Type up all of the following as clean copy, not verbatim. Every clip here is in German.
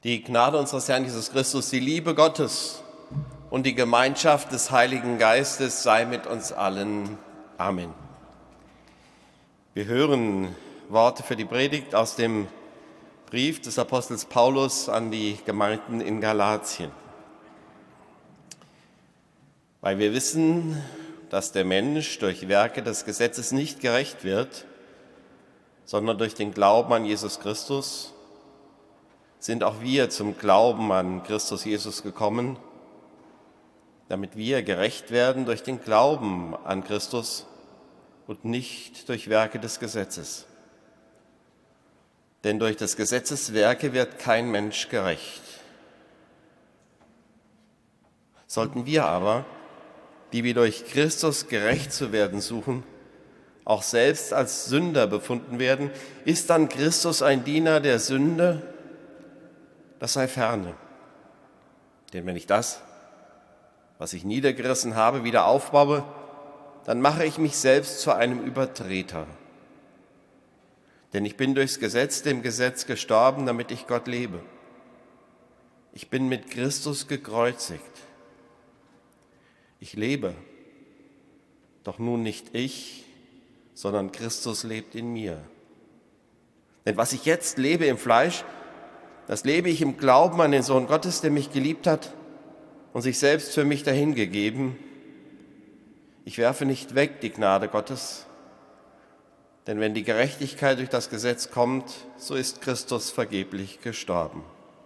Die Gnade unseres Herrn Jesus Christus, die Liebe Gottes und die Gemeinschaft des Heiligen Geistes sei mit uns allen. Amen. Wir hören Worte für die Predigt aus dem Brief des Apostels Paulus an die Gemeinden in Galatien. Weil wir wissen, dass der Mensch durch Werke des Gesetzes nicht gerecht wird, sondern durch den Glauben an Jesus Christus, sind auch wir zum Glauben an Christus Jesus gekommen, damit wir gerecht werden durch den Glauben an Christus und nicht durch Werke des Gesetzes. Denn durch des Gesetzes Werke wird kein Mensch gerecht. Sollten wir aber, die wir durch Christus gerecht zu werden suchen, auch selbst als Sünder befunden werden, ist dann Christus ein Diener der Sünde? Das sei ferne. Denn wenn ich das, was ich niedergerissen habe, wieder aufbaue, dann mache ich mich selbst zu einem Übertreter. Denn ich bin durchs Gesetz dem Gesetz gestorben, damit ich Gott lebe. Ich bin mit Christus gekreuzigt. Ich lebe, doch nun nicht ich, sondern Christus lebt in mir. Denn was ich jetzt lebe im Fleisch, das lebe ich im Glauben an den Sohn Gottes, der mich geliebt hat und sich selbst für mich dahingegeben. Ich werfe nicht weg die Gnade Gottes, denn wenn die Gerechtigkeit durch das Gesetz kommt, so ist Christus vergeblich gestorben.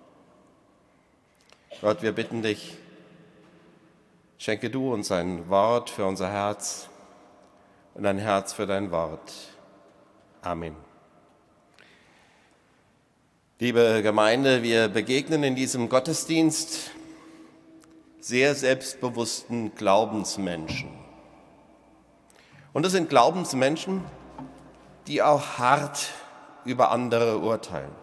Gott, wir bitten dich, schenke du uns ein Wort für unser Herz und ein Herz für dein Wort. Amen. Liebe Gemeinde, wir begegnen in diesem Gottesdienst sehr selbstbewussten Glaubensmenschen. Und es sind Glaubensmenschen, die auch hart über andere urteilen.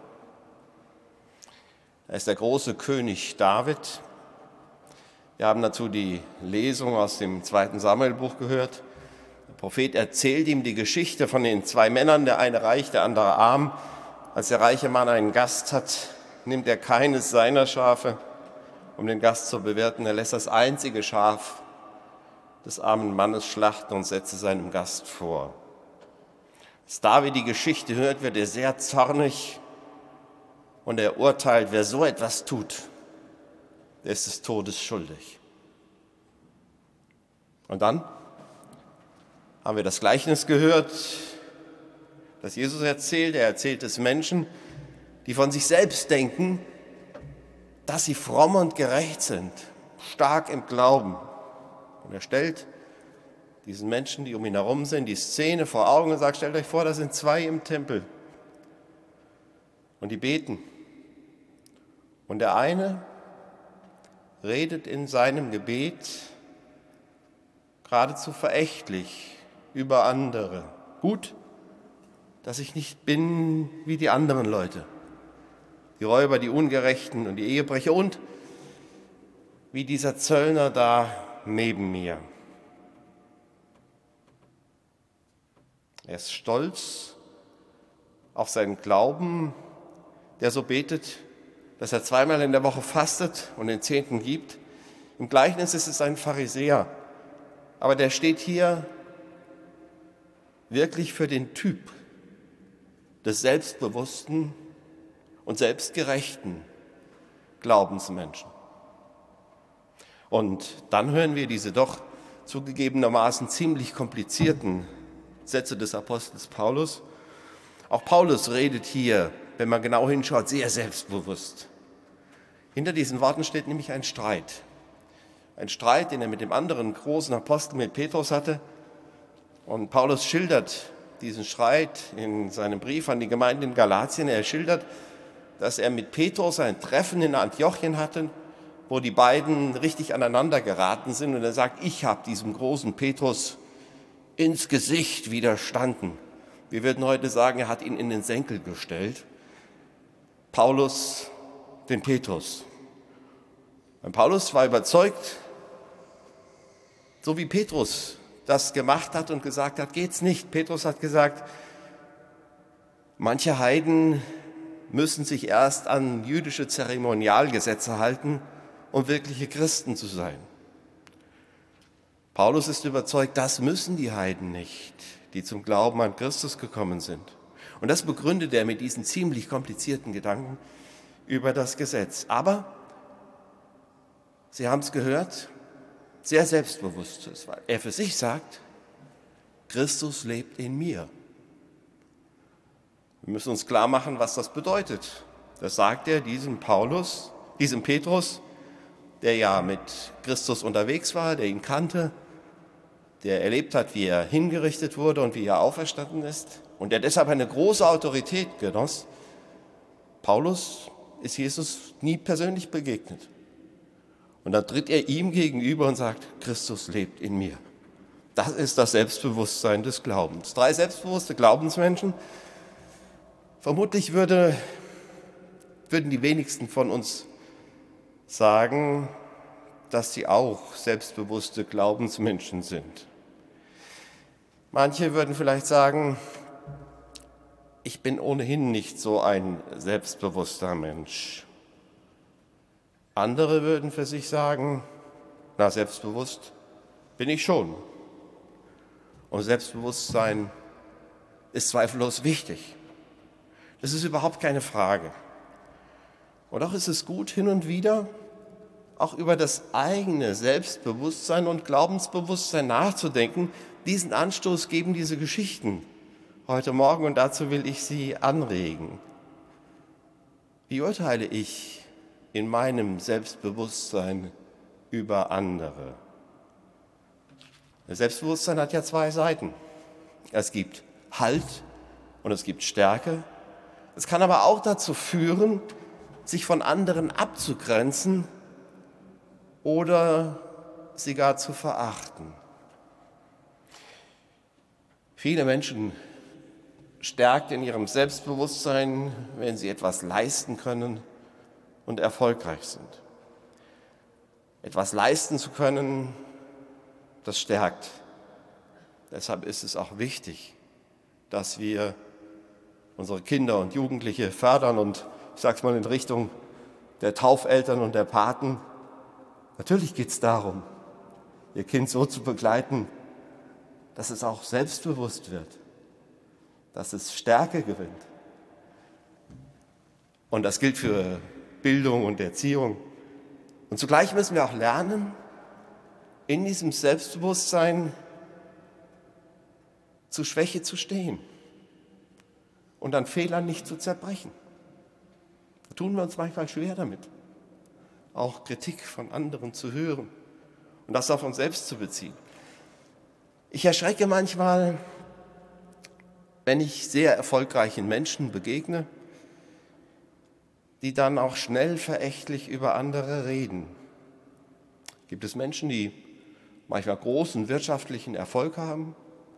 Da ist der große König David. Wir haben dazu die Lesung aus dem 2. Samuelbuch gehört. Der Prophet erzählt ihm die Geschichte von den zwei Männern, der eine reich, der andere arm. Als der reiche Mann einen Gast hat, nimmt er keines seiner Schafe, um den Gast zu bewirten. Er lässt das einzige Schaf des armen Mannes schlachten und setzt es seinem Gast vor. Als David die Geschichte hört, wird er sehr zornig und er urteilt, wer so etwas tut, der ist des Todes schuldig. Und dann haben wir das Gleichnis gehört, das Jesus erzählt. Er erzählt es Menschen, die von sich selbst denken, dass sie fromm und gerecht sind, stark im Glauben. Und er stellt diesen Menschen, die um ihn herum sind, die Szene vor Augen und sagt, stellt euch vor, da sind zwei im Tempel und die beten. Und der eine redet in seinem Gebet geradezu verächtlich über andere. Gut, dass ich nicht bin wie die anderen Leute, die Räuber, die Ungerechten und die Ehebrecher und wie dieser Zöllner da neben mir. Er ist stolz auf seinen Glauben, der so betet, dass er zweimal in der Woche fastet und den Zehnten gibt. Im Gleichnis ist es ein Pharisäer, aber der steht hier wirklich für den Typ des selbstbewussten und selbstgerechten Glaubensmenschen. Und dann hören wir diese doch zugegebenermaßen ziemlich komplizierten Sätze des Apostels Paulus. Auch Paulus redet hier, wenn man genau hinschaut, sehr selbstbewusst. Hinter diesen Worten steht nämlich ein Streit. Ein Streit, den er mit dem anderen großen Apostel, mit Petrus hatte. Und Paulus schildert diesen Streit in seinem Brief an die Gemeinde in Galatien. Er schildert, dass er mit Petrus ein Treffen in Antiochien hatte, wo die beiden richtig aneinander geraten sind. Und er sagt, ich habe diesem großen Petrus ins Gesicht widerstanden. Wir würden heute sagen, er hat ihn in den Senkel gestellt. Paulus den Petrus. Und Paulus war überzeugt, so wie Petrus das gemacht hat und gesagt hat, geht's nicht. Petrus hat gesagt, manche Heiden müssen sich erst an jüdische Zeremonialgesetze halten, um wirkliche Christen zu sein. Paulus ist überzeugt, das müssen die Heiden nicht, die zum Glauben an Christus gekommen sind. Und das begründet er mit diesen ziemlich komplizierten Gedanken über das Gesetz. Aber, Sie haben es gehört, sehr selbstbewusst ist, weil er für sich sagt, Christus lebt in mir. Wir müssen uns klar machen, was das bedeutet. Das sagt er diesem Petrus, der ja mit Christus unterwegs war, der ihn kannte, der erlebt hat, wie er hingerichtet wurde und wie er auferstanden ist und der deshalb eine große Autorität genoss. Paulus ist Jesus nie persönlich begegnet. Und dann tritt er ihm gegenüber und sagt, Christus lebt in mir. Das ist das Selbstbewusstsein des Glaubens. 3 selbstbewusste Glaubensmenschen. Vermutlich würden die wenigsten von uns sagen, dass sie auch selbstbewusste Glaubensmenschen sind. Manche würden vielleicht sagen, ich bin ohnehin nicht so ein selbstbewusster Mensch. Andere würden für sich sagen, na, selbstbewusst bin ich schon. Und Selbstbewusstsein ist zweifellos wichtig. Das ist überhaupt keine Frage. Und auch ist es gut, hin und wieder auch über das eigene Selbstbewusstsein und Glaubensbewusstsein nachzudenken. Diesen Anstoß geben diese Geschichten heute Morgen und dazu will ich Sie anregen. Wie urteile ich in meinem Selbstbewusstsein über andere? Das Selbstbewusstsein hat ja 2 Seiten. Es gibt Halt und es gibt Stärke. Es kann aber auch dazu führen, sich von anderen abzugrenzen oder sie gar zu verachten. Viele Menschen stärkt in ihrem Selbstbewusstsein, wenn sie etwas leisten können und erfolgreich sind. Etwas leisten zu können, das stärkt. Deshalb ist es auch wichtig, dass wir unsere Kinder und Jugendliche fördern und ich sage es mal in Richtung der Taufeltern und der Paten. Natürlich geht es darum, ihr Kind so zu begleiten, dass es auch selbstbewusst wird, dass es Stärke gewinnt. Und das gilt für Bildung und Erziehung. Und zugleich müssen wir auch lernen, in diesem Selbstbewusstsein zu Schwäche zu stehen und an Fehlern nicht zu zerbrechen. Da tun wir uns manchmal schwer damit, auch Kritik von anderen zu hören und das auf uns selbst zu beziehen. Ich erschrecke manchmal, wenn ich sehr erfolgreichen Menschen begegne, die dann auch schnell verächtlich über andere reden. Gibt es Menschen, die manchmal großen wirtschaftlichen Erfolg haben?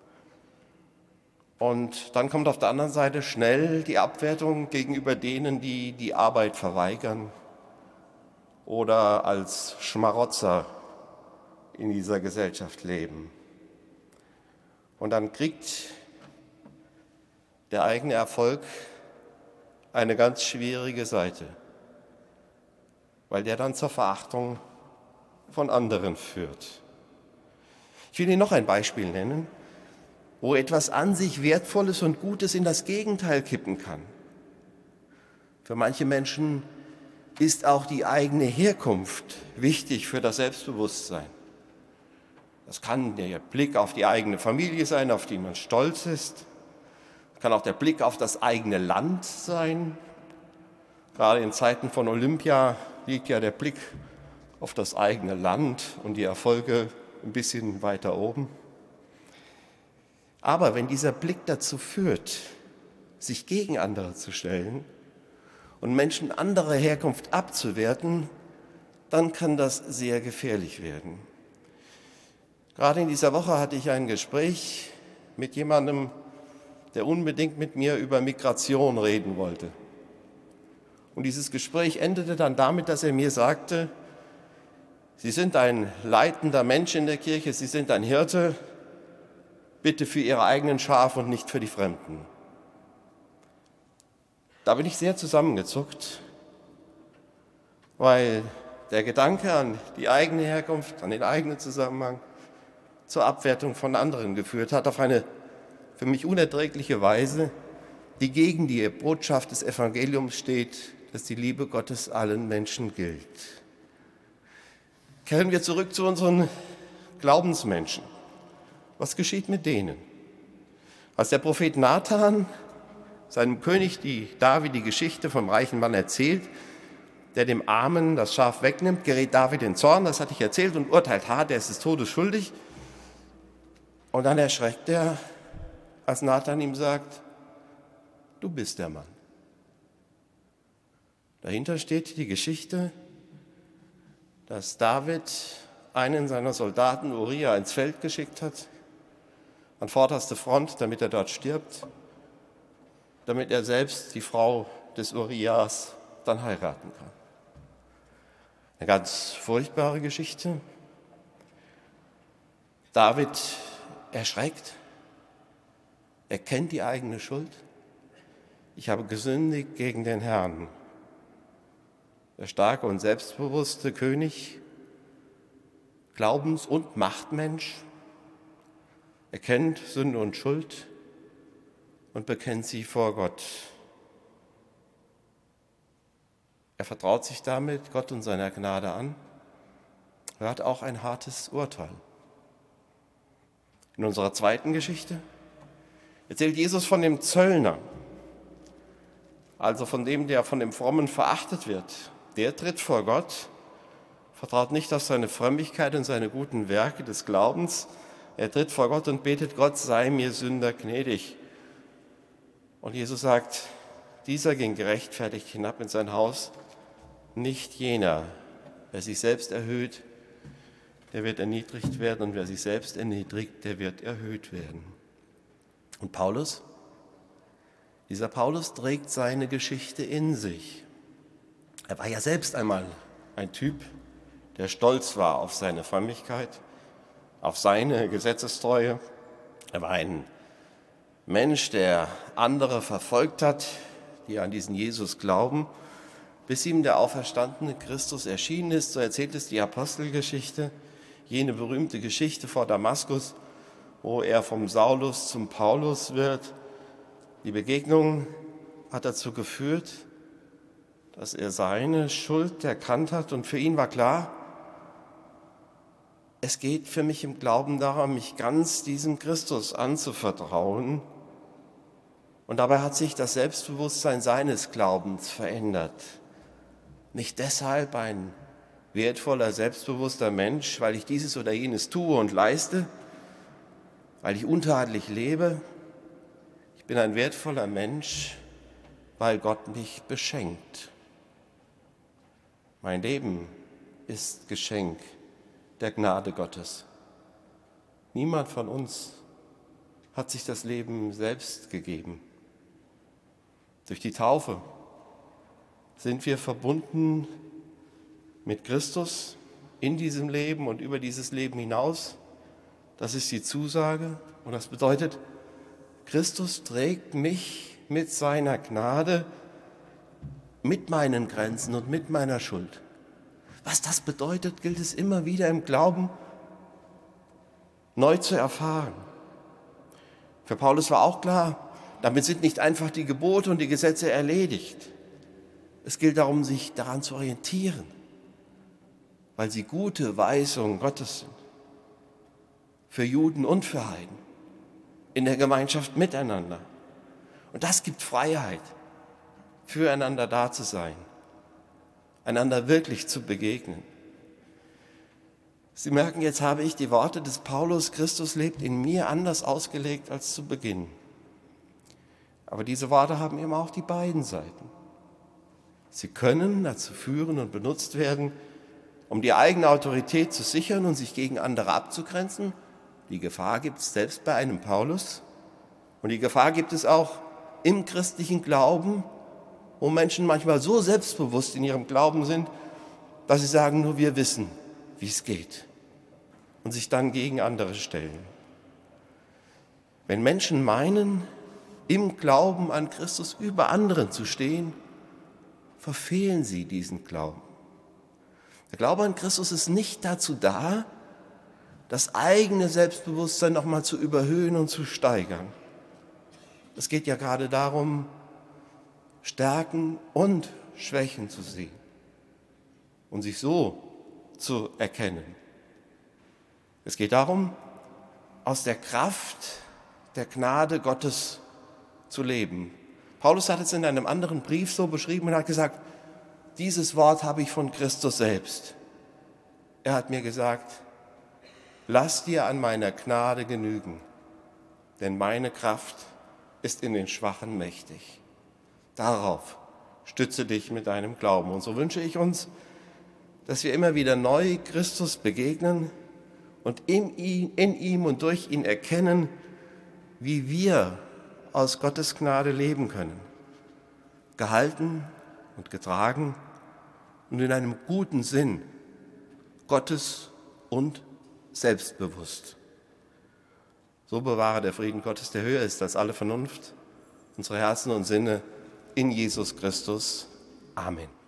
Und dann kommt auf der anderen Seite schnell die Abwertung gegenüber denen, die die Arbeit verweigern oder als Schmarotzer in dieser Gesellschaft leben. Und dann kriegt der eigene Erfolg eine ganz schwierige Seite, weil der dann zur Verachtung von anderen führt. Ich will Ihnen noch ein Beispiel nennen, wo etwas an sich Wertvolles und Gutes in das Gegenteil kippen kann. Für manche Menschen ist auch die eigene Herkunft wichtig für das Selbstbewusstsein. Das kann der Blick auf die eigene Familie sein, auf die man stolz ist. Das kann auch der Blick auf das eigene Land sein. Gerade in Zeiten von Olympia liegt ja der Blick auf das eigene Land und die Erfolge ein bisschen weiter oben. Aber wenn dieser Blick dazu führt, sich gegen andere zu stellen und Menschen anderer Herkunft abzuwerten, dann kann das sehr gefährlich werden. Gerade in dieser Woche hatte ich ein Gespräch mit jemandem, der unbedingt mit mir über Migration reden wollte. Und dieses Gespräch endete dann damit, dass er mir sagte, Sie sind ein leitender Mensch in der Kirche, Sie sind ein Hirte, bitte für Ihre eigenen Schafe und nicht für die Fremden. Da bin ich sehr zusammengezuckt, weil der Gedanke an die eigene Herkunft, an den eigenen Zusammenhang zur Abwertung von anderen geführt hat, auf eine für mich unerträgliche Weise, die gegen die Botschaft des Evangeliums steht, dass die Liebe Gottes allen Menschen gilt. Kehren wir zurück zu unseren Glaubensmenschen. Was geschieht mit denen? Als der Prophet Nathan seinem König David die Geschichte vom reichen Mann erzählt, der dem Armen das Schaf wegnimmt, gerät David in Zorn, das hatte ich erzählt, und urteilt hart, er ist des Todes schuldig. Und dann erschreckt er, als Nathan ihm sagt, du bist der Mann. Dahinter steht die Geschichte, dass David einen seiner Soldaten, Uriah, ins Feld geschickt hat, an vorderste Front, damit er dort stirbt, damit er selbst die Frau des Uriahs dann heiraten kann. Eine ganz furchtbare Geschichte. David erschreckt, er kennt die eigene Schuld. Ich habe gesündigt gegen den Herrn. Der starke und selbstbewusste König, Glaubens- und Machtmensch, erkennt Sünde und Schuld und bekennt sie vor Gott. Er vertraut sich damit Gott und seiner Gnade an. Er hat auch ein hartes Urteil. In unserer zweiten Geschichte erzählt Jesus von dem Zöllner, also von dem, der von dem Frommen verachtet wird. Der tritt vor Gott, vertraut nicht auf seine Frömmigkeit und seine guten Werke des Glaubens. Er tritt vor Gott und betet, Gott sei mir Sünder gnädig. Und Jesus sagt, dieser ging gerechtfertigt hinab in sein Haus, nicht jener. Wer sich selbst erhöht, der wird erniedrigt werden, und wer sich selbst erniedrigt, der wird erhöht werden. Und Paulus? Dieser Paulus trägt seine Geschichte in sich. Er war ja selbst einmal ein Typ, der stolz war auf seine Frömmigkeit, auf seine Gesetzestreue. Er war ein Mensch, der andere verfolgt hat, die an diesen Jesus glauben, bis ihm der auferstandene Christus erschienen ist. So erzählt es die Apostelgeschichte, jene berühmte Geschichte vor Damaskus, wo er vom Saulus zum Paulus wird. Die Begegnung hat dazu geführt, dass er seine Schuld erkannt hat, und für ihn war klar, es geht für mich im Glauben darum, mich ganz diesem Christus anzuvertrauen. Und dabei hat sich das Selbstbewusstsein seines Glaubens verändert. Nicht deshalb ein wertvoller, selbstbewusster Mensch, weil ich dieses oder jenes tue und leiste, weil ich untadelig lebe. Ich bin ein wertvoller Mensch, weil Gott mich beschenkt. Mein Leben ist Geschenk der Gnade Gottes. Niemand von uns hat sich das Leben selbst gegeben. Durch die Taufe sind wir verbunden mit Christus in diesem Leben und über dieses Leben hinaus. Das ist die Zusage, und das bedeutet, Christus trägt mich mit seiner Gnade, mit meinen Grenzen und mit meiner Schuld. Was das bedeutet, gilt es immer wieder im Glauben neu zu erfahren. Für Paulus war auch klar, damit sind nicht einfach die Gebote und die Gesetze erledigt. Es gilt darum, sich daran zu orientieren, weil sie gute Weisungen Gottes sind. Für Juden und für Heiden, in der Gemeinschaft miteinander. Und das gibt Freiheit, füreinander da zu sein, einander wirklich zu begegnen. Sie merken, jetzt habe ich die Worte des Paulus, Christus lebt in mir, anders ausgelegt als zu Beginn. Aber diese Worte haben eben auch die beiden Seiten. Sie können dazu führen und benutzt werden, um die eigene Autorität zu sichern und sich gegen andere abzugrenzen. Die Gefahr gibt es selbst bei einem Paulus. Und die Gefahr gibt es auch im christlichen Glauben, wo Menschen manchmal so selbstbewusst in ihrem Glauben sind, dass sie sagen, nur wir wissen, wie es geht, und sich dann gegen andere stellen. Wenn Menschen meinen, im Glauben an Christus über anderen zu stehen, verfehlen sie diesen Glauben. Der Glaube an Christus ist nicht dazu da, das eigene Selbstbewusstsein nochmal zu überhöhen und zu steigern. Es geht ja gerade darum, Stärken und Schwächen zu sehen und sich so zu erkennen. Es geht darum, aus der Kraft der Gnade Gottes zu leben. Paulus hat es in einem anderen Brief so beschrieben und hat gesagt, dieses Wort habe ich von Christus selbst. Er hat mir gesagt, lass dir an meiner Gnade genügen, denn meine Kraft ist in den Schwachen mächtig. Darauf stütze dich mit deinem Glauben. Und so wünsche ich uns, dass wir immer wieder neu Christus begegnen und in ihm und durch ihn erkennen, wie wir aus Gottes Gnade leben können. Gehalten und getragen und in einem guten Sinn, Gottes und selbstbewusst. So bewahre der Frieden Gottes, der höher ist als alle Vernunft, unsere Herzen und Sinne in Jesus Christus. Amen.